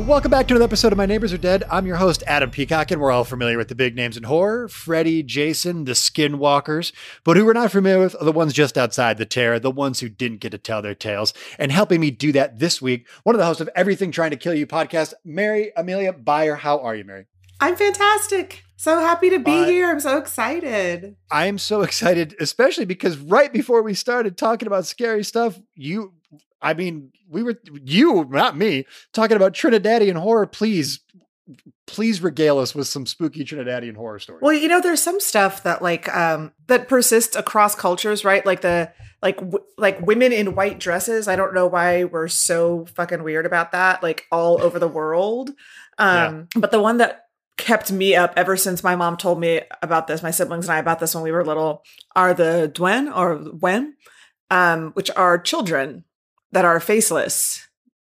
Welcome back to another episode of My Neighbors Are Dead. I'm your host, Adam Peacock, and we're all familiar with the big names in horror, Freddy, Jason, the Skinwalkers. But who we're not familiar with are the ones just outside the terror, the ones who didn't get to tell their tales. And helping me do that this week, one of the hosts of Everything Trying to Kill You podcast, Mary Amelia Beyer. How are you, Mary? I'm fantastic. So happy to be here. I'm so excited. I am so excited, especially because right before we started talking about scary stuff, not me, talking about Trinidadian horror. Please regale us with some spooky Trinidadian horror stories. Well, there's some stuff that that persists across cultures, right? Like women in white dresses. I don't know why we're so fucking weird about that, like all over the world. But the one that kept me up ever since my mom told me about this, my siblings and I about this when we were little, are the Dwen or Wen, which are children that are faceless.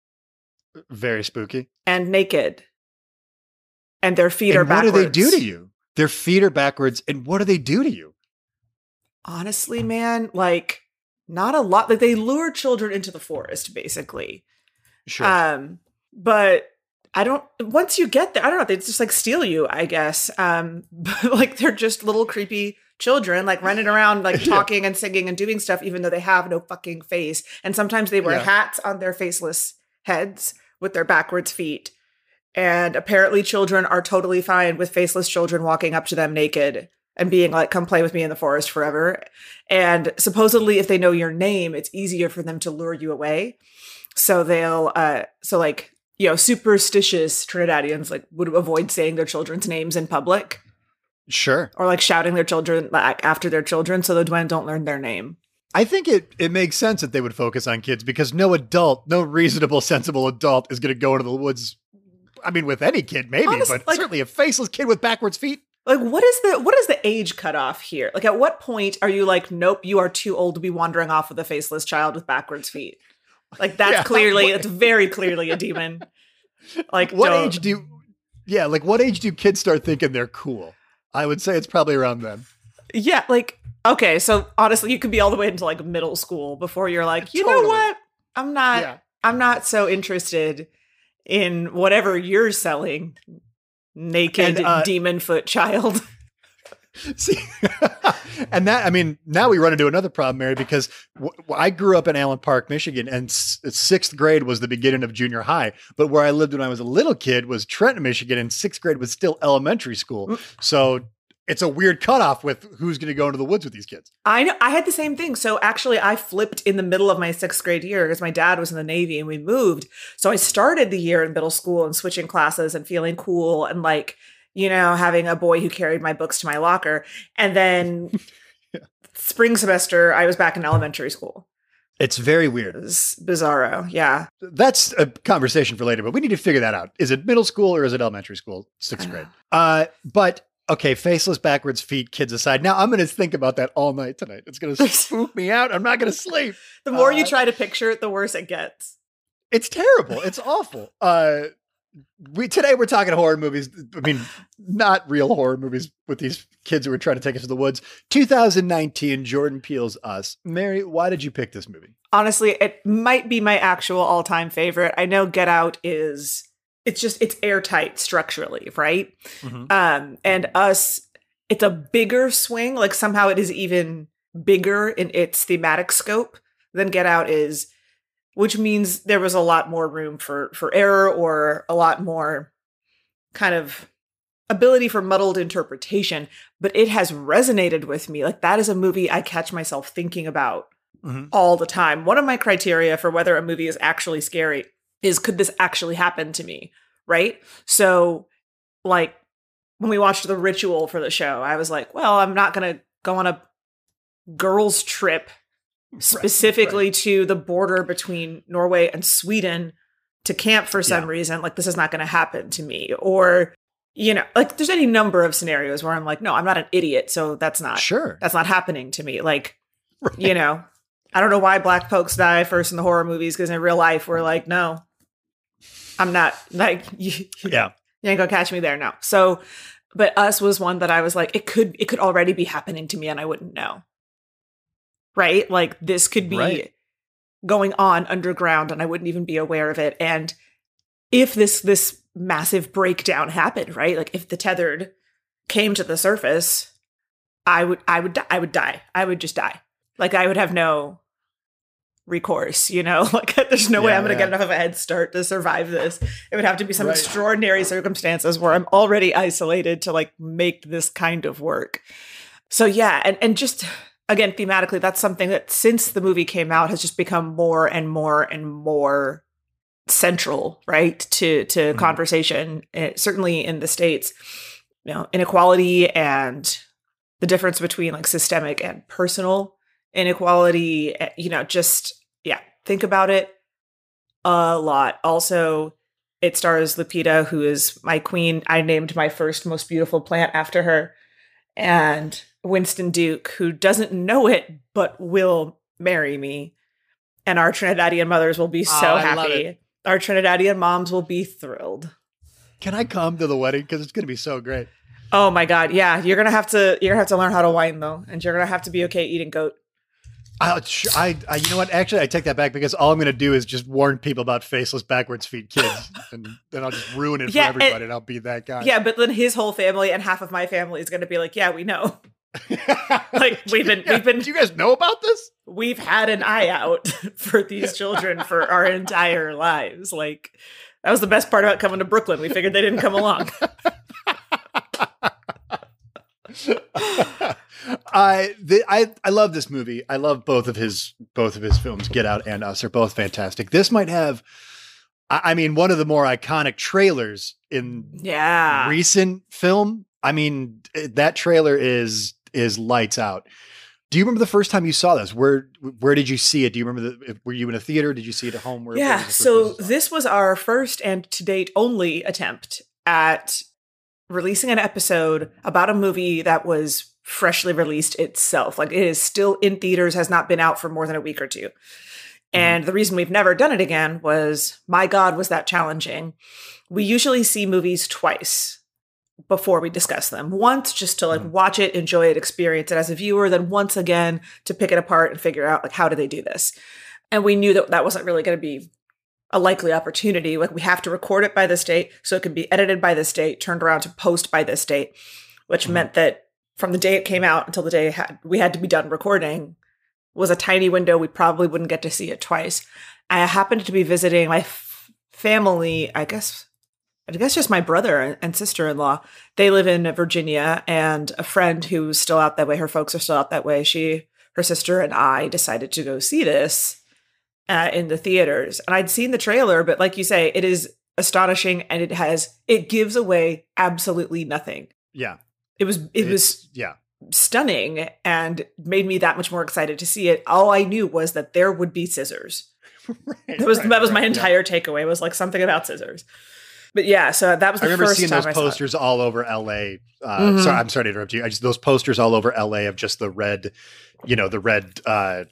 Very spooky. And naked. And their feet are backwards. What do they do to you? Their feet are backwards. And what do they do to you? Honestly, man, not a lot. Like, they lure children into the forest, basically. Sure. But once you get there, I don't know. They just steal you, I guess. But they're just little creepy children, running around, talking and singing and doing stuff, even though they have no fucking face. And sometimes they wear hats on their faceless heads with their backwards feet. And apparently children are totally fine with faceless children walking up to them naked and being come play with me in the forest forever. And supposedly if they know your name, it's easier for them to lure you away. So they'll, superstitious Trinidadians would avoid saying their children's names in public. Sure. Or shouting their children after their children so the Dwen don't learn their name. I think it makes sense that they would focus on kids because no reasonable, sensible adult is going to go into the woods. I mean, with any kid, maybe, honestly, but certainly a faceless kid with backwards feet. What is the age cutoff here? At what point are you nope, you are too old to be wandering off with a faceless child with backwards feet? It's very clearly a demon. What age do kids start thinking they're cool? I would say it's probably around then. Yeah, okay, so honestly, you could be all the way into middle school before you're you know what? I'm not so interested in whatever you're selling, naked demon foot child. See, and now we run into another problem, Mary, because I grew up in Allen Park, Michigan, and sixth grade was the beginning of junior high. But where I lived when I was a little kid was Trenton, Michigan, and sixth grade was still elementary school. So it's a weird cutoff with who's going to go into the woods with these kids. I know. I had the same thing. So actually, I flipped in the middle of my sixth grade year because my dad was in the Navy and we moved. So I started the year in middle school and switching classes and feeling cool and having a boy who carried my books to my locker. And then spring semester, I was back in elementary school. It's very weird. It was bizarro. Yeah. That's a conversation for later, but we need to figure that out. Is it middle school or is it elementary school? Sixth grade. But okay, faceless backwards feet, kids aside. Now I'm going to think about that all night tonight. It's going to spook me out. I'm not going to sleep. The more you try to picture it, the worse it gets. It's terrible. It's awful. Today we're talking horror movies. I mean, not real horror movies with these kids who are trying to take us to the woods. 2019, Jordan Peele's Us. Mary, why did you pick this movie? Honestly, it might be my actual all-time favorite. I know Get Out it's airtight structurally, right? Mm-hmm. And Us, it's a bigger swing. Somehow it is even bigger in its thematic scope than Get Out is. Which means there was a lot more room for error or a lot more kind of ability for muddled interpretation. But it has resonated with me. That is a movie I catch myself thinking about all the time. One of my criteria for whether a movie is actually scary is, could this actually happen to me? Right? So, when we watched The Ritual for the show, I was well, I'm not going to go on a girls' trip specifically to the border between Norway and Sweden to camp for some reason. This is not going to happen to me. Or, there's any number of scenarios where I'm no, I'm not an idiot. So that's not happening to me. I don't know why black folks die first in the horror movies. Cause in real life, we're no, I'm not you ain't gonna catch me there. No. So, but Us was one that I was it could already be happening to me and I wouldn't know. Right? This could be going on underground and I wouldn't even be aware of it. And if this massive breakdown happened, right? Like if the tethered came to the surface, I would die. I would just die. Like I would have no recourse, like there's no way I'm going to get enough of a head start to survive this. It would have to be some extraordinary circumstances where I'm already isolated to like make this kind of work. So yeah. And just again, thematically, that's something that since the movie came out has just become more and more and more central, right, to conversation, certainly in the States, inequality and the difference between like systemic and personal inequality, think about it a lot. Also, it stars Lupita, who is my queen. I named my first most beautiful plant after her. And Winston Duke, who doesn't know it, but will marry me. And our Trinidadian mothers will be so happy. Our Trinidadian moms will be thrilled. Can I come to the wedding? Because it's going to be so great. Oh my God. Yeah. You're going to have to learn how to wine though. And you're going to have to be okay eating goat. You know what? Actually, I take that back because all I'm going to do is just warn people about faceless backwards feet kids, and then I'll just ruin it for everybody, and I'll be that guy. Yeah, but then his whole family and half of my family is going to be like, "Yeah, we know." Like we've been. Do you guys know about this? We've had an eye out for these children for our entire lives. Like that was the best part about coming to Brooklyn. We figured they didn't come along. I love this movie. I love both of his films. Get Out and Us are both fantastic. This might have, one of the more iconic trailers in recent film. I mean, that trailer is lights out. Do you remember the first time you saw this? Where did you see it? Do you remember were you in a theater? Did you see it at home? So this was our first and to date only attempt at releasing an episode about a movie that was freshly released itself. Like it is still in theaters, has not been out for more than a week or two. And the reason we've never done it again was, my God, was that challenging. We usually see movies twice before we discuss them. Once just to like watch it, enjoy it, experience it as a viewer, then once again to pick it apart and figure out like, how do they do this? And we knew that wasn't really going to be a likely opportunity. Like we have to record it by this date so it can be edited by this date, turned around to post by this date, which meant that from the day it came out until the day we had to be done recording was a tiny window. We probably wouldn't get to see it twice. I happened to be visiting my family, I guess just my brother and sister-in-law. They live in Virginia, and a friend who's still out that way, her folks are still out that way. Her sister and I decided to go see this in the theaters. And I'd seen the trailer, but like you say, it is astonishing and it gives away absolutely nothing. Yeah. It was stunning and made me that much more excited to see it. All I knew was that there would be scissors. That was my entire takeaway, was like something about scissors. But yeah, so that was the first time I remember seeing those posters all over LA. Sorry, I'm sorry to interrupt you. Those posters all over LA of just the red, with the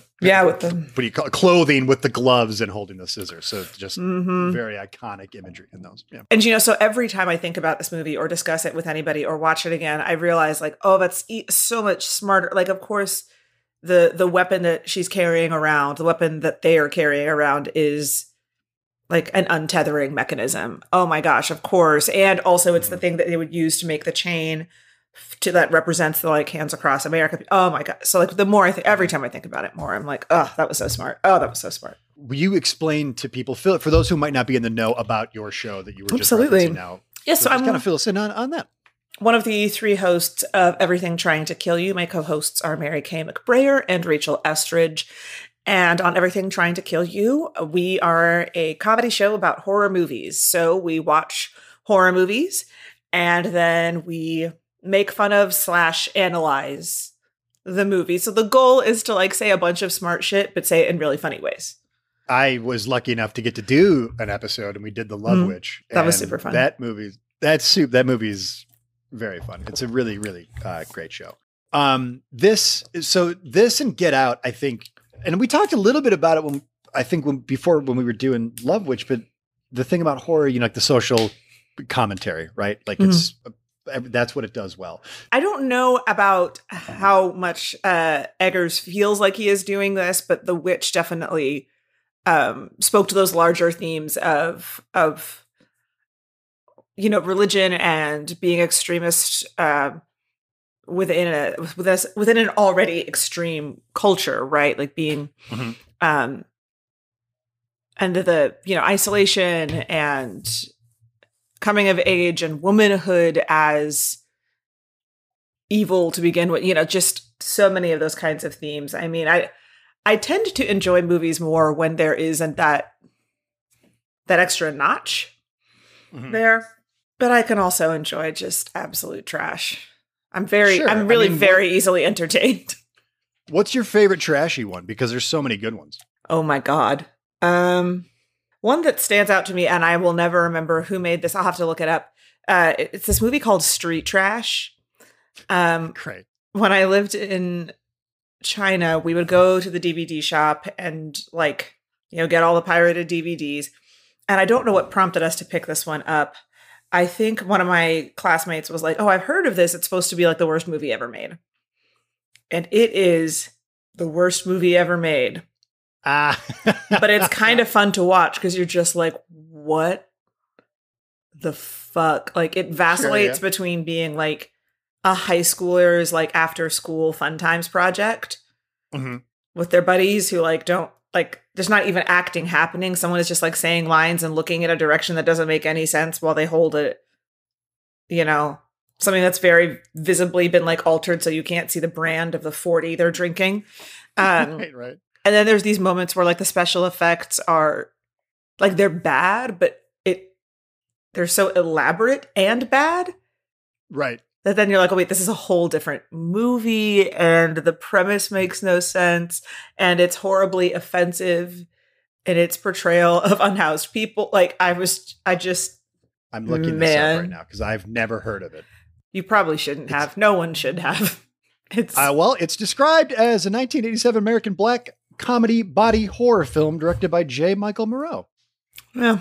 what do you call it? Clothing with the gloves and holding the scissors. So just very iconic imagery in those. Yeah. And so every time I think about this movie or discuss it with anybody or watch it again, I realize like, oh, that's so much smarter. Like, of course, the weapon that she's carrying around, the weapon that they are carrying around is like an untethering mechanism. Oh my gosh, of course. And also it's the thing that they would use to make the chain that represents the like hands across America. Oh my God. So like the more every time I think about it more, I'm like, oh, that was so smart. Oh, that was so smart. Will you explain to people, for those who might not be in the know about your show that you were just referencing now? Yes. So I'm kind of fill us in on that. One of the three hosts of Everything Trying to Kill You. My co-hosts are Mary Kay McBrayer and Rachel Estridge. And on Everything Trying to Kill You, we are a comedy show about horror movies. So we watch horror movies and then we make fun of / analyze the movie. So the goal is to like say a bunch of smart shit, but say it in really funny ways. I was lucky enough to get to do an episode and we did The Love Witch. That was super fun. That movie's very fun. It's a really, really great show. This and Get Out, I think, and we talked a little bit about it when we were doing Love Witch, but the thing about horror, like the social commentary, right? Like that's what it does well. I don't know about how much Eggers feels like he is doing this, but The Witch definitely spoke to those larger themes of religion and being extremist within an already extreme culture, right? Like being and the isolation and coming of age and womanhood as evil to begin with, just so many of those kinds of themes. I mean, I tend to enjoy movies more when there isn't that extra notch there, but I can also enjoy just absolute trash. I'm really very easily entertained. What's your favorite trashy one? Because there's so many good ones. Oh my God. One that stands out to me, and I will never remember who made this. I'll have to look it up. It's this movie called Street Trash. Great. When I lived in China, we would go to the DVD shop and get all the pirated DVDs. And I don't know what prompted us to pick this one up. I think one of my classmates was like, "Oh, I've heard of this. It's supposed to be like the worst movie ever made." And it is the worst movie ever made. But it's kind of fun to watch because you're just like, what the fuck? Like it vacillates between being like a high schooler's like after school fun times project with their buddies who don't there's not even acting happening. Someone is just like saying lines and looking in a direction that doesn't make any sense while they hold it, something that's very visibly been like altered so you can't see the brand of the 40 they're drinking. Right. And then there's these moments where like the special effects are like they're bad, but they're so elaborate and bad. Right. That then you're like, oh wait, this is a whole different movie and the premise makes no sense and it's horribly offensive in its portrayal of unhoused people. Like I'm looking this up right now because I've never heard of it. You probably shouldn't have. No one should have. It's described as a 1987 American black comedy body horror film directed by J. Michael Moreau. Yeah.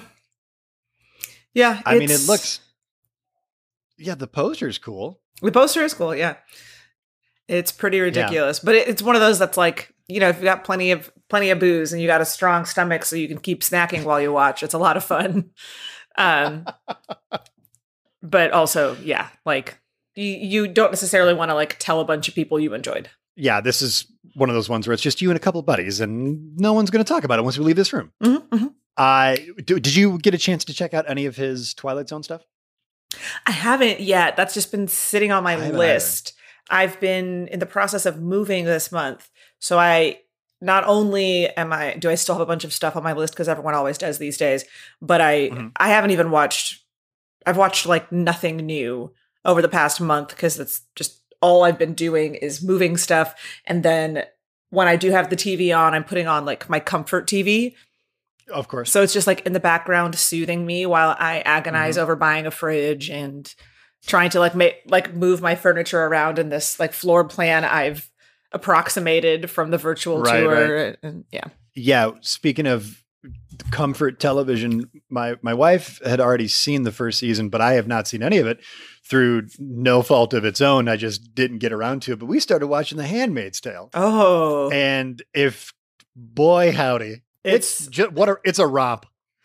Yeah. I mean, it looks... Yeah, the poster's cool. The poster is cool, yeah. It's pretty ridiculous. But it's one of those that's like, if you've got plenty of booze and you got a strong stomach so you can keep snacking while you watch, it's a lot of fun. But also, yeah, like you don't necessarily want to like tell a bunch of people you enjoyed. Yeah, this is one of those ones where it's just you and a couple of buddies and no one's going to talk about it once we leave this room. Did you get a chance to check out any of his Twilight Zone stuff? I haven't yet. That's just been sitting on my list. I've been in the process of moving this month. So not only do I still have a bunch of stuff on my list because everyone always does these days, but I haven't even I've watched like nothing new over the past month because that's just all I've been doing is moving stuff. And then when I do have the TV on, I'm putting on like my comfort TV. Of course. So it's just like in the background soothing me while I agonize over buying a fridge and trying to move my furniture around in this like floor plan I've approximated from the virtual tour. Right. And yeah. Yeah. Speaking of comfort television, my wife had already seen the first season, but I have not seen any of it through no fault of its own. I just didn't get around to it. But we started watching The Handmaid's Tale. Oh. And boy, howdy. It's a romp.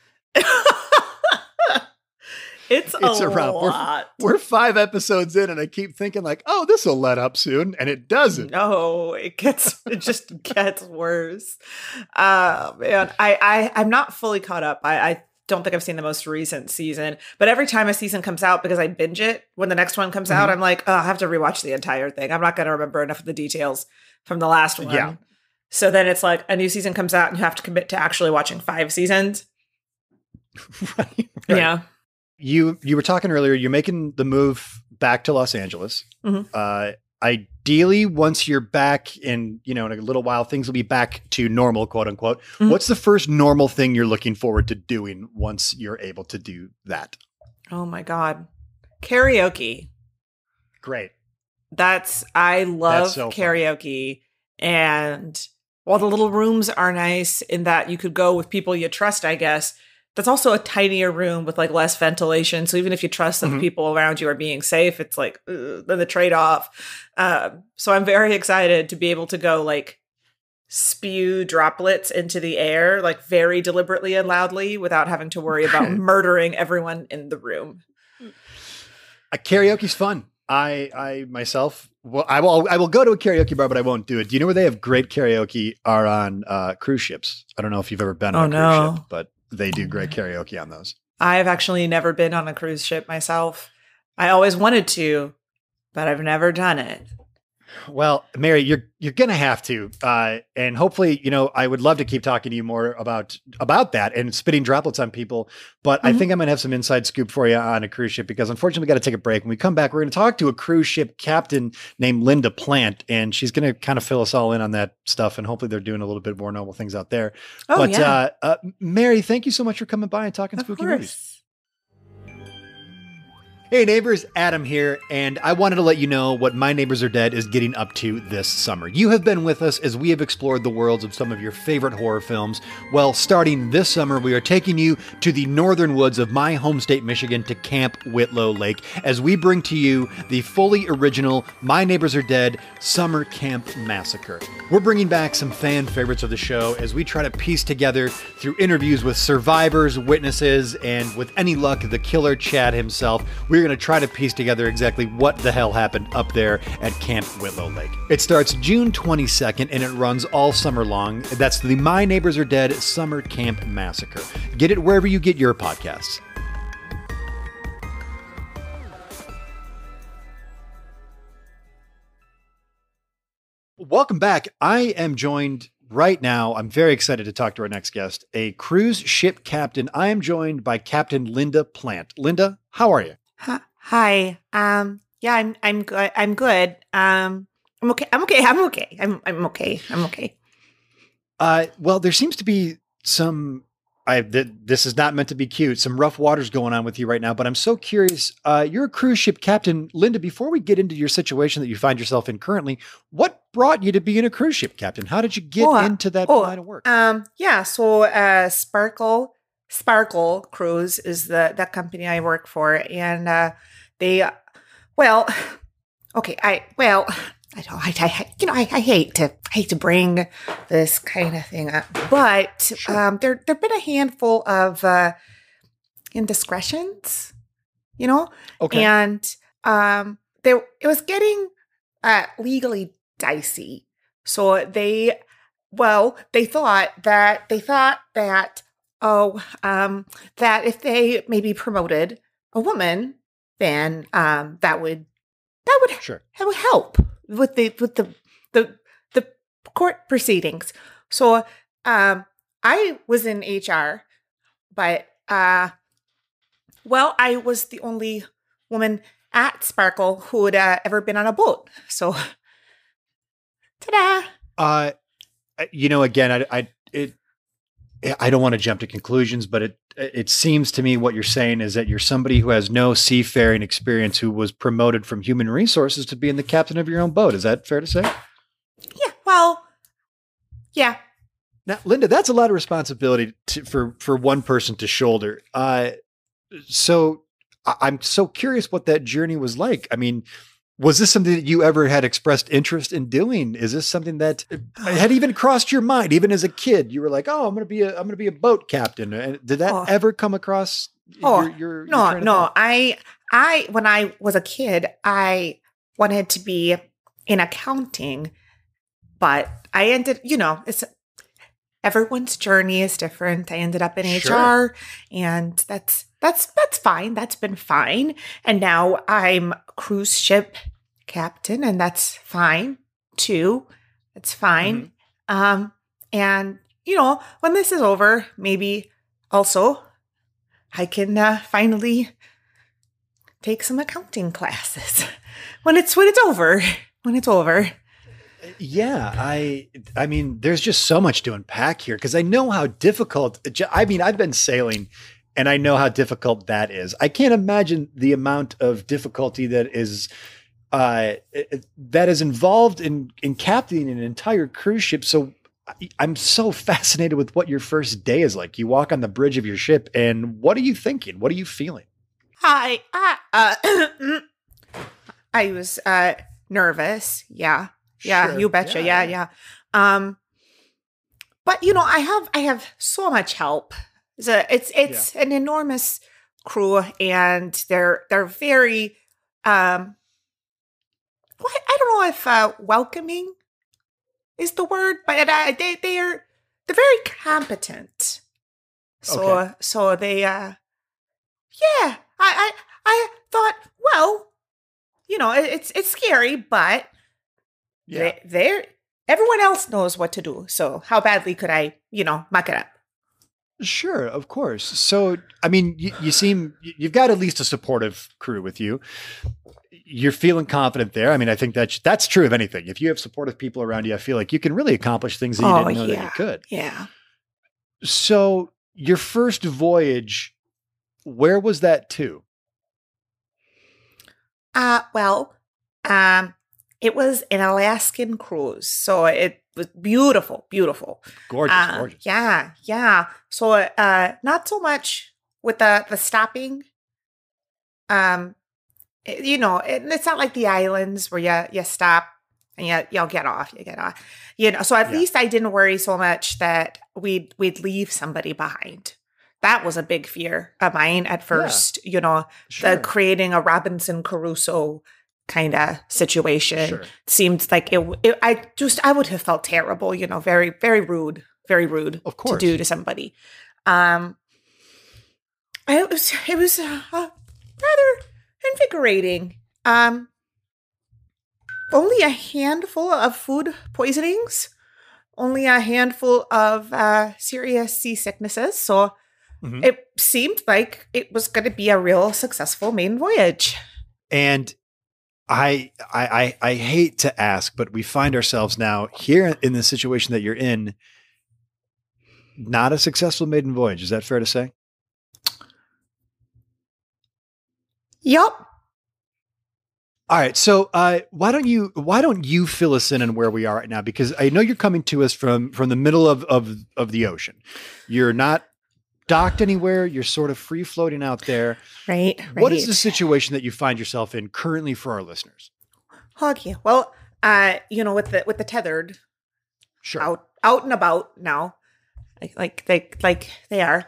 It's a romp. We're 5 episodes in and I keep thinking like, oh, this will let up soon. And it doesn't. No, it just gets worse. Man, I'm not fully caught up. I don't think I've seen the most recent season, but every time a season comes out, because I binge it, when the next one comes out, I'm like, oh, I have to rewatch the entire thing. I'm not going to remember enough of the details from the last one. Yeah. So then it's like a new season comes out and you have to commit to actually watching 5 seasons. Right. Yeah. You were talking earlier, you're making the move back to Los Angeles. Ideally, once you're back in a little while, things will be back to normal, quote unquote. What's the first normal thing you're looking forward to doing once you're able to do that? Oh my God. Karaoke. Great. I love so karaoke. And while the little rooms are nice in that you could go with people you trust, I guess, that's also a tinier room with like less ventilation. So even if you trust that the people around you are being safe, it's like the trade-off. So I'm very excited to be able to go like spew droplets into the air, like very deliberately and loudly, without having to worry about murdering everyone in the room. Karaoke's fun. I myself, well, I will go to a karaoke bar, but I won't do it. Do you know where they have great karaoke are on cruise ships? I don't know if you've ever been on a cruise ship, but they do great karaoke on those. I have actually never been on a cruise ship myself. I always wanted to, but I've never done it. Well, Mary, you're going to have to, and hopefully, I would love to keep talking to you more about that and spitting droplets on people. But I think I'm going to have some inside scoop for you on a cruise ship, because unfortunately we got to take a break. When we come back, we're going to talk to a cruise ship captain named Linda Plant, and she's going to kind of fill us all in on that stuff. And hopefully they're doing a little bit more noble things out there. Mary, thank you so much for coming by and talking spooky movies. Hey neighbors, Adam here, and I wanted to let you know what My Neighbors Are Dead is getting up to this summer. You have been with us as we have explored the worlds of some of your favorite horror films. Well, starting this summer, we are taking you to the northern woods of my home state, Michigan, to Camp Whitlow Lake, as we bring to you the fully original My Neighbors Are Dead Summer Camp Massacre. We're bringing back some fan favorites of the show as we try to piece together, through interviews with survivors, witnesses, and with any luck, the killer Chad himself, we're going to try to piece together exactly what the hell happened up there at Camp Whitlow Lake. It starts June 22nd and it runs all summer long. That's the My Neighbors Are Dead Summer Camp Massacre. Get it wherever you get your podcasts. Welcome back. I am joined right now. I'm very excited to talk to our next guest, a cruise ship captain. I am joined by Captain Linda Plant. Linda, how are you? Hi. Yeah, I'm good. I'm good. I'm okay. I'm okay. Well, there seems to be some, this is not meant to be cute, some rough waters going on with you right now, but I'm so curious. You're a cruise ship captain. Linda, before we get into your situation that you find yourself in currently, what brought you to being a cruise ship captain? How did you get into that line of work? So Sparkle Cruise is the company I work for, and I hate to bring this kind of thing up, but there've been a handful of indiscretions, okay, and it was getting legally dicey. So they thought that that if they maybe promoted a woman, then that would help with the court proceedings. So I was in HR, but I was the only woman at Sparkle who had ever been on a boat. So ta-da! Again, I don't want to jump to conclusions, but it seems to me what you're saying is that you're somebody who has no seafaring experience, who was promoted from human resources to being the captain of your own boat. Is that fair to say? Yeah. Well, yeah. Now, Linda, that's a lot of responsibility for one person to shoulder. So I'm so curious what that journey was like. I mean, was this something that you ever had expressed interest in doing? Is this something that had even crossed your mind, even as a kid? You were like, "Oh, I'm going to be a boat captain." And did that ever come across? Your no. I when I was a kid, I wanted to be in accounting, but I ended. It's everyone's journey is different. I ended up in HR, and that's fine. That's been fine. And now I'm a cruise ship captain, and that's fine too. It's fine. Mm-hmm. And when this is over, maybe also I can finally take some accounting classes when it's over. Yeah, I mean, there's just so much to unpack here, because I know how difficult. I mean, I've been sailing, and I know how difficult that is. I can't imagine the amount of difficulty that is involved in captaining an entire cruise ship. So I'm so fascinated with what your first day is like. You walk on the bridge of your ship, and what are you thinking? What are you feeling? I was nervous. Yeah. Yeah, sure. You betcha. Yeah. but I have so much help. So it's an enormous crew, and they're very I don't know if welcoming is the word, but they're very competent. So they I thought, well, it's scary, but they're everyone else knows what to do. So how badly could I, muck it up? Sure, of course. So, I mean, you've got at least a supportive crew with you. You're feeling confident there. I mean, I think that's true of anything. If you have supportive people around you, I feel like you can really accomplish things that you didn't know that you could. Yeah. So your first voyage, where was that to? It was an Alaskan cruise. So it was beautiful, beautiful. Gorgeous. Yeah. So, not so much with the stopping. It's not like the islands where you stop and you'll get off. You get off. So at least I didn't worry so much that we'd leave somebody behind. That was a big fear of mine at first. Sure. The creating a Robinson Crusoe kind of situation. Sure. Seemed like I would have felt terrible. Very, very rude. Very rude. Of course. To do to somebody. It was rather invigorating. Only a handful of food poisonings, only a handful of serious seasicknesses. So it seemed like it was going to be a real successful maiden voyage. And I hate to ask, but we find ourselves now here in the situation that you're in. Not a successful maiden voyage. Is that fair to say? Yup. All right. So why don't you fill us in on where we are right now? Because I know you're coming to us from the middle of the ocean. You're not docked anywhere. You're sort of free floating out there. Right. What is the situation that you find yourself in currently for our listeners? Okay. Well, with the tethered, Sure, out and about now, like they are.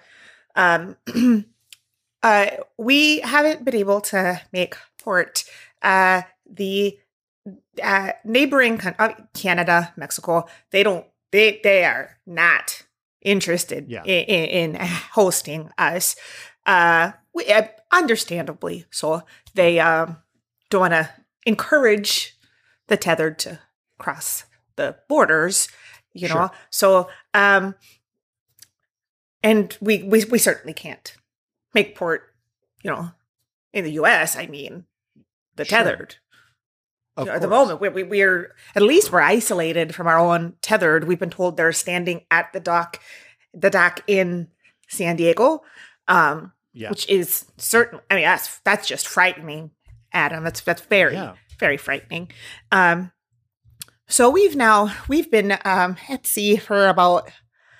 We haven't been able to make port. The neighboring Canada, Mexico, they are not interested in hosting us. Understandably so. They don't want to encourage the tethered to cross the borders, Sure. know. So, and we certainly can't make port, in the U.S. I mean, the tethered. At the moment, we're at least we're isolated from our own tethered. We've been told they're standing at the dock in San Diego, which is certain. I mean, that's just frightening, Adam. That's very very frightening. So we've been at sea for about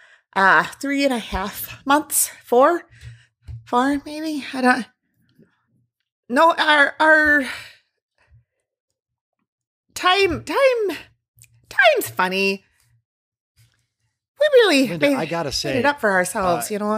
3.5 months, four maybe. I don't know. Our time's funny. We really Linda, I gotta say, made it up for ourselves, and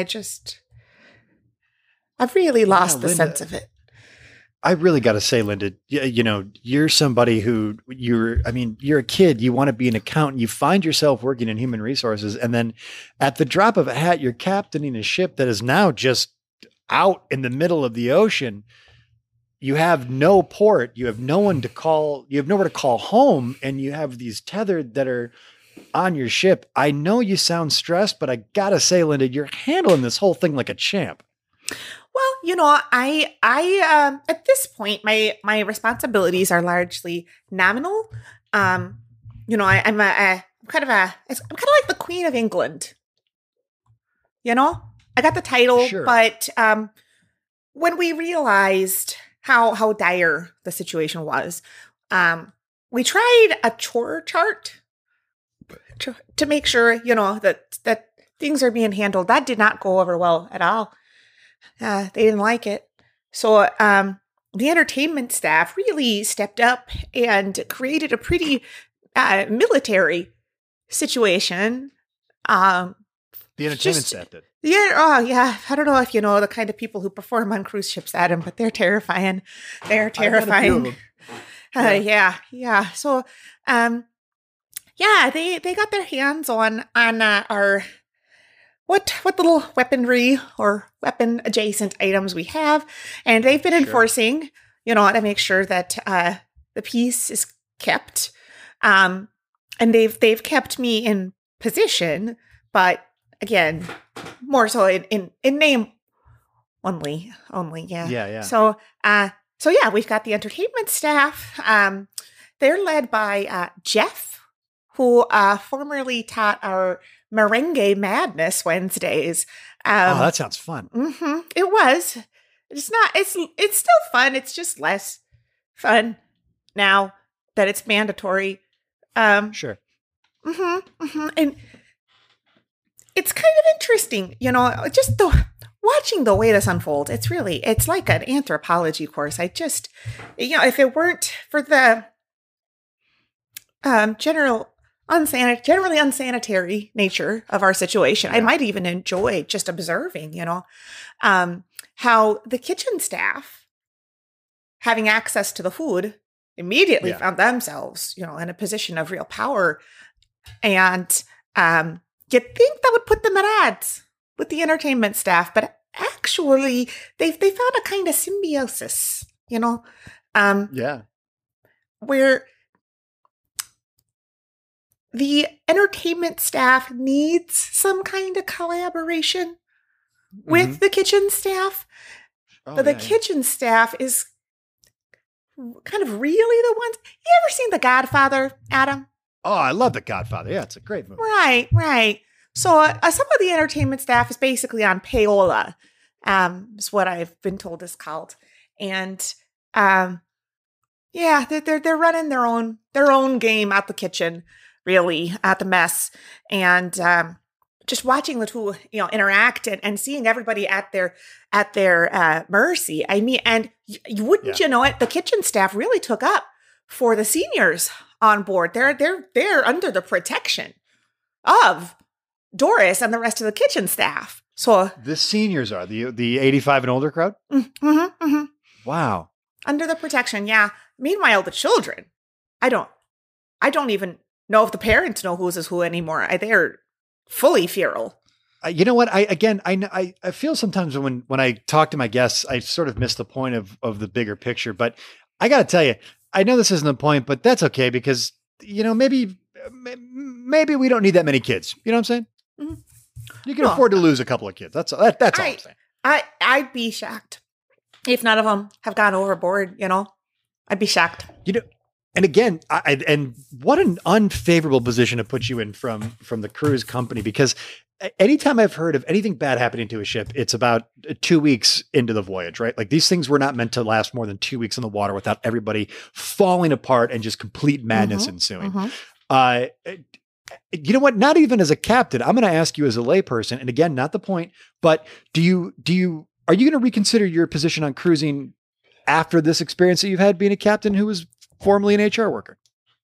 I've really lost the Linda, sense of it. I really got to say, Linda, you're somebody who you're a kid, you want to be an accountant, you find yourself working in human resources. And then at the drop of a hat, you're captaining a ship that is now just out in the middle of the ocean. You have no port, you have no one to call, you have nowhere to call home. And you have these tethered that are on your ship. I know you sound stressed, but I got to say, Linda, you're handling this whole thing like a champ. Well, I at this point, my responsibilities are largely nominal. I'm kind of like the Queen of England. I got the title, Sure. But when we realized how dire the situation was, we tried a chore chart to make sure that things are being handled. That did not go over well at all. They didn't like it. So the entertainment staff really stepped up and created a pretty military situation. Um, The entertainment just staff did. yeah, oh yeah. I don't know if you know the kind of people who perform on cruise ships, Adam, but they're terrifying. They're I've met a few of terrifying. them. Yeah. Yeah. So, yeah, they got their hands on our what little weaponry or weapon adjacent items we have, and they've been Sure. enforcing, to make sure that the peace is kept. And they've kept me in position, but again, more so in name only, yeah. Yeah. So yeah, we've got the entertainment staff. They're led by Jeff, who formerly taught our Merengue Madness Wednesdays. Oh, that sounds fun. It was. It's not. It's still fun. It's just less fun now that it's mandatory. Sure. And it's kind of interesting, just watching the way this unfolds. It's like an anthropology course. I just, if it weren't for the generally unsanitary nature of our situation, I might even enjoy just observing, how the kitchen staff, having access to the food, immediately found themselves, in a position of real power. And you'd think that would put them at odds with the entertainment staff, but actually they found a kind of symbiosis, where the entertainment staff needs some kind of collaboration with the kitchen staff, but the kitchen staff is kind of really the ones. You ever seen The Godfather, Adam? Oh, I love The Godfather. Yeah, it's a great movie. Right. So some of the entertainment staff is basically on payola, is what I've been told is called. And they're running their own game at the kitchen, really, at the mess. And just watching the two, interact and seeing everybody at their mercy. I mean, and wouldn't you know it, the kitchen staff really took up for the seniors on board. They're under the protection of Doris and the rest of the kitchen staff. So the seniors are the 85 and older crowd. Wow. Under the protection, yeah. Meanwhile, the children, I don't even know if the parents know who's who anymore. They're fully feral. You know what? I feel sometimes when I talk to my guests, I sort of miss the point of the bigger picture. But I got to tell you, I know this isn't the point, but that's okay because maybe we don't need that many kids. You know what I'm saying? You can afford to lose a couple of kids. That's all I'm saying. I'd be shocked if none of them have gone overboard. I'd be shocked. And again, and what an unfavorable position to put you in from the cruise company, because anytime I've heard of anything bad happening to a ship, it's about 2 weeks into the voyage, right? Like these things were not meant to last more than 2 weeks in the water without everybody falling apart and just complete madness ensuing. You know what? Not even as a captain, I'm going to ask you as a layperson, and again, not the point, but are you going to reconsider your position on cruising after this experience that you've had being a captain who was formerly an HR worker?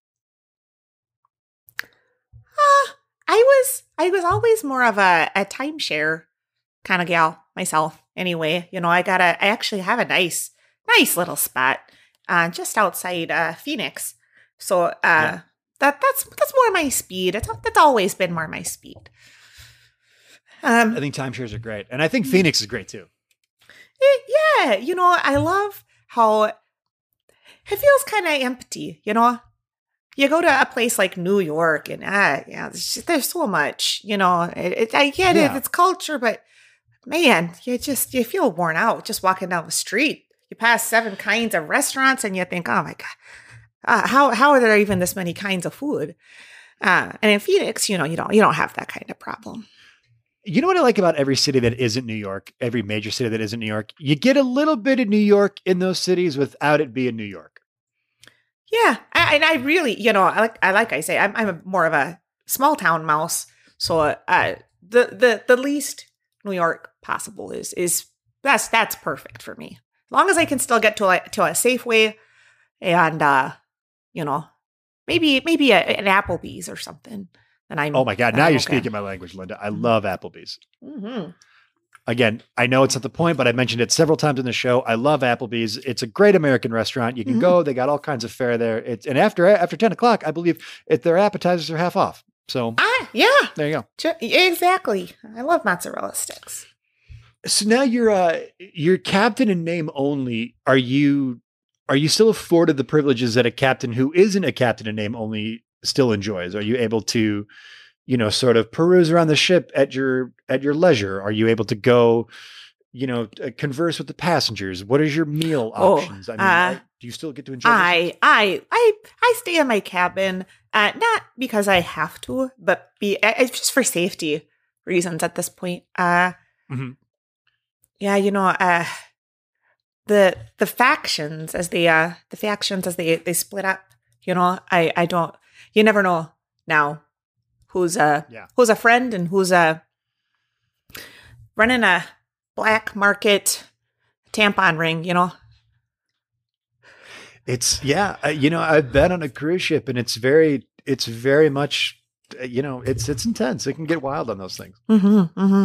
I was always more of a timeshare kind of gal myself. Anyway, I actually have a nice little spot just outside Phoenix. So that's more my speed. That's always been more my speed. I think timeshares are great, and I think Phoenix is great too. Yeah, I love how it feels kind of empty, You go to a place like New York and there's so much, I get it, it's culture, but man, you feel worn out just walking down the street. You pass 7 kinds of restaurants and you think, oh my God, how are there even this many kinds of food? And in Phoenix, you don't have that kind of problem. You know what I like about every city that isn't New York, every major city that isn't New York? You get a little bit of New York in those cities without it being New York. Yeah, I really, I say, I'm more of a small town mouse. So the least New York possible is that's perfect for me. As long as I can still get to a Safeway and maybe an Applebee's or something. And I'm Oh my God. Now I'm you're okay. speaking my language, Linda. I love Applebee's. Mm-hmm. Again, I know it's not the point, but I mentioned it several times in the show. I love Applebee's. It's a great American restaurant. You can go. They got all kinds of fare there. And after 10 o'clock, I believe their appetizers are half off. So Yeah, there you go. Exactly. I love mozzarella sticks. So now you're captain in name only. Are you still afforded the privileges that a captain who isn't a captain in name only still enjoys? Are you able to, sort of peruse around the ship at your leisure? Are you able to go, converse with the passengers? What is your meal options? Do you still get to enjoy? I stay in my cabin, not because I have to, but it's just for safety reasons at this point. Mm-hmm. Yeah, the factions as they split up. I don't. You never know now who's a friend and who's running a black market tampon ring. It's I've been on a cruise ship and it's very much it's intense. It can get wild on those things. Mm-hmm, mm-hmm.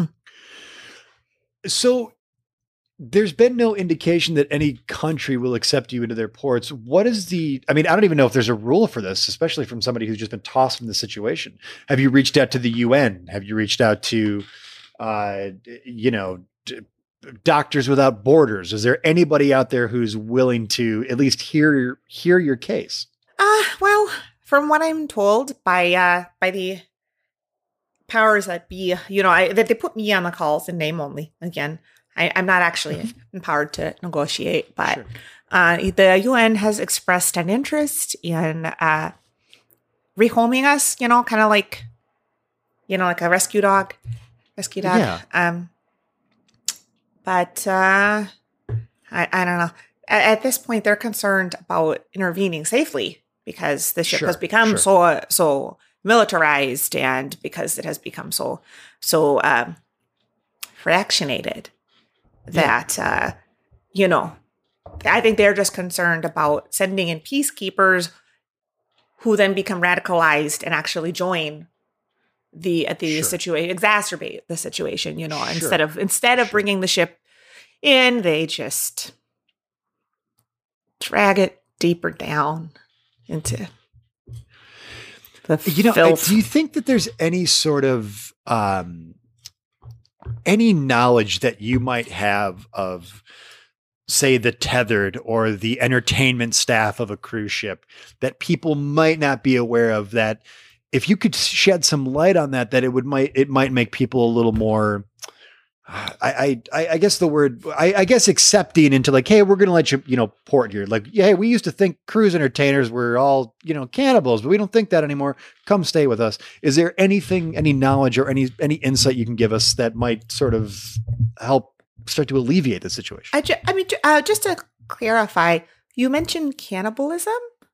So there's been no indication that any country will accept you into their ports. What is I don't even know if there's a rule for this, especially from somebody who's just been tossed from the situation. Have you reached out to the UN? Have you reached out to, Doctors Without Borders? Is there anybody out there who's willing to at least hear your case? Well, from what I'm told by the powers that be, that they put me on the calls in name only again. I'm not actually empowered to negotiate, but Sure. The UN has expressed an interest in rehoming us, kind of like, like a rescue dog. Yeah. But I don't know. At this point, they're concerned about intervening safely because the ship has become so militarized and because it has become so fractionated. That, I think they're just concerned about sending in peacekeepers who then become radicalized and actually join the situation, exacerbate the situation, instead of bringing the ship in, they just drag it deeper down into the filth. Do you think that there's any sort of, any knowledge that you might have of, say, the tethered or the entertainment staff of a cruise ship that people might not be aware of, that if you could shed some light on that it might make people a little more, I guess the word, I guess accepting into like, hey, we're going to let you, port here. Like, yeah, hey, we used to think cruise entertainers were all, cannibals, but we don't think that anymore. Come stay with us. Is there any knowledge or any insight you can give us that might sort of help start to alleviate the situation? Just to clarify, you mentioned cannibalism.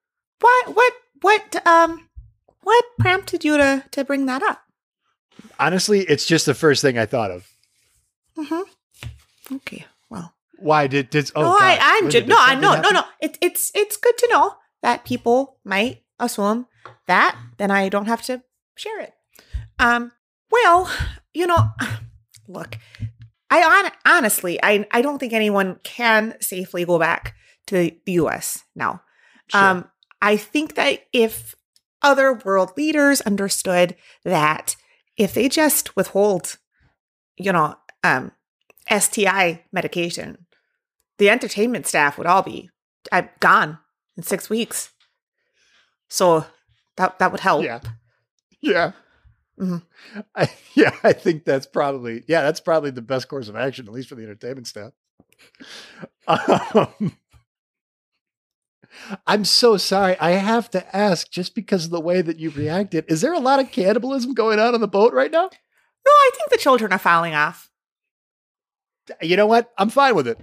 What prompted you to bring that up? Honestly, it's just the first thing I thought of. Mm-hmm. Okay. Well, why did oh? No, God, I'm just no. It's good to know that people might assume that. Then I don't have to share it. Well, look, honestly, I don't think anyone can safely go back to the U.S. now. Sure. I think that if other world leaders understood that if they just withhold, STI medication, the entertainment staff would all be gone in 6 weeks. So that would help. Yeah. Mm-hmm. I think that's probably the best course of action, at least for the entertainment staff. I'm so sorry. I have to ask, just because of the way that you reacted, is there a lot of cannibalism going on the boat right now? No, I think the children are falling off. You know what? I'm fine with it.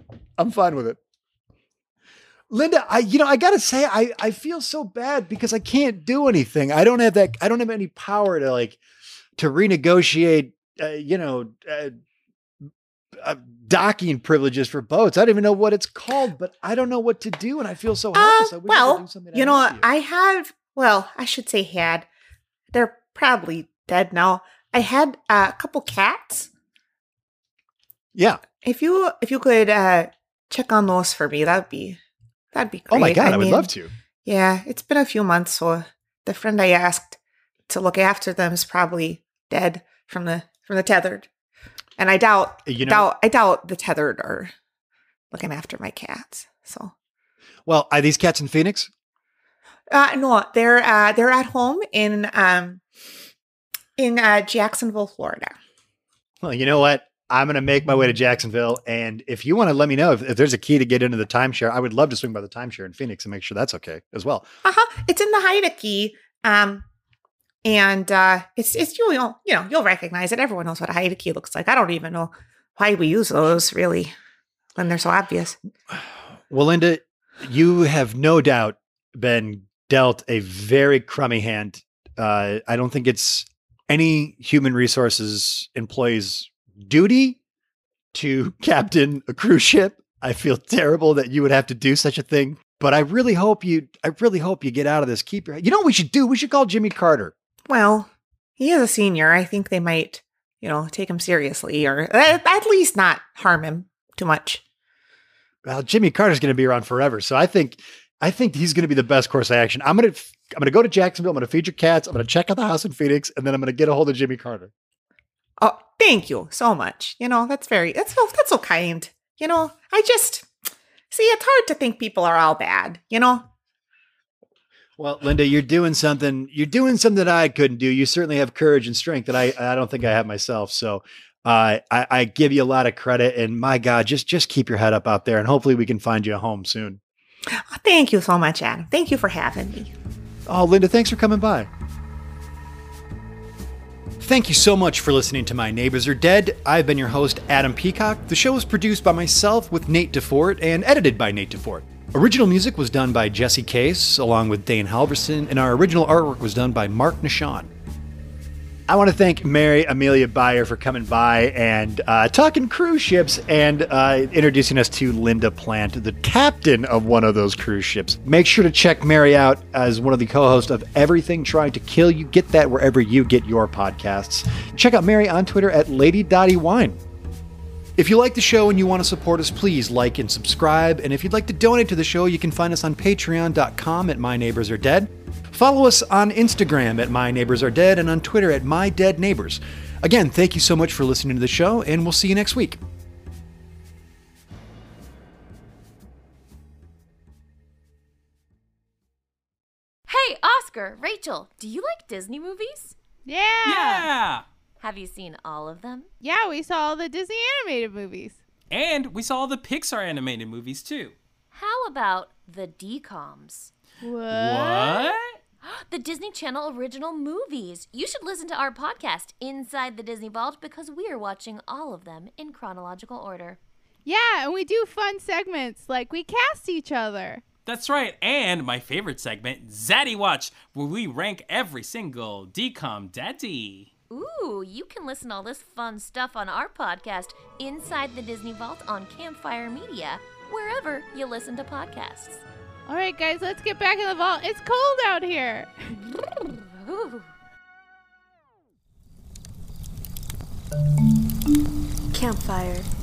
Linda, I gotta say, I feel so bad because I can't do anything. I don't have any power to renegotiate, docking privileges for boats. I don't even know what it's called, but I don't know what to do. And I feel so helpless. I wish I could do something to help you. I should say had, they're probably dead now. I had a couple cats. Yeah. If you could check on those for me, that'd be great. Oh my God, I would love to. Yeah, it's been a few months, so the friend I asked to look after them is probably dead from the tethered. And I doubt the tethered are looking after my cats. So, well, are these cats in Phoenix? No, they're at home in Jacksonville, Florida. Well, you know what? I'm going to make my way to Jacksonville, and if you want to let me know if there's a key to get into the timeshare, I would love to swing by the timeshare in Phoenix and make sure that's okay as well. It's in the Haida Key, and it's you'll recognize it. Everyone knows what a Haida Key looks like. I don't even know why we use those really when they're so obvious. Well, Linda, you have no doubt been dealt a very crummy hand. I don't think it's any human resources employee's duty to captain a cruise ship. I feel terrible that you would have to do such a thing, but I really hope you get out of this. Keep your, you know what we should do? We should call Jimmy Carter. Well, he is a senior. I think they might, take him seriously or at least not harm him too much. Well, Jimmy Carter's going to be around forever. So I think he's going to be the best course of action. I'm going to go to Jacksonville. I'm going to feed your cats. I'm going to check out the house in Phoenix, and then I'm going to get a hold of Jimmy Carter. Oh, thank you so much. That's so kind. I just see it's hard to think people are all bad, Well, Linda, you're doing something that I couldn't do. You certainly have courage and strength that I don't think I have myself. So I give you a lot of credit, and my God, just keep your head up out there, and hopefully we can find you a home soon. Oh, thank you so much, Adam. Thank you for having me. Oh, Linda, thanks for coming by. Thank you so much for listening to My Neighbors Are Dead. I've been your host, Adam Peacock. The show is produced by myself with Nate DeFort and edited by Nate DeFort. Original music was done by Jesse Case, along with Dane Halverson, and our original artwork was done by Mark Nishan. I want to thank Mary Amelia Beyer for coming by and talking cruise ships and introducing us to Linda Plant, the captain of one of those cruise ships. Make sure to check Mary out as one of the co-hosts of Everything Trying to Kill You. Get that wherever you get your podcasts. Check out Mary on Twitter at LadyDottieWine. If you like the show and you want to support us, please like and subscribe. And if you'd like to donate to the show, you can find us on patreon.com at My Neighbors Are Dead. Follow us on Instagram at My Neighbors Are Dead and on Twitter at My Dead Neighbors. Again, thank you so much for listening to the show, and we'll see you next week. Hey, Oscar, Rachel, do you like Disney movies? Yeah! Have you seen all of them? Yeah, we saw all the Disney animated movies. And we saw all the Pixar animated movies, too. How about the DComs? What? The Disney Channel original movies. You should listen to our podcast, Inside the Disney Vault, because we are watching all of them in chronological order. Yeah, and we do fun segments, like we cast each other. That's right, and my favorite segment, Zaddy Watch, where we rank every single DCOM daddy. Ooh, you can listen to all this fun stuff on our podcast, Inside the Disney Vault on Campfire Media, wherever you listen to podcasts. All right, guys, let's get back in the vault. It's cold out here. Campfire.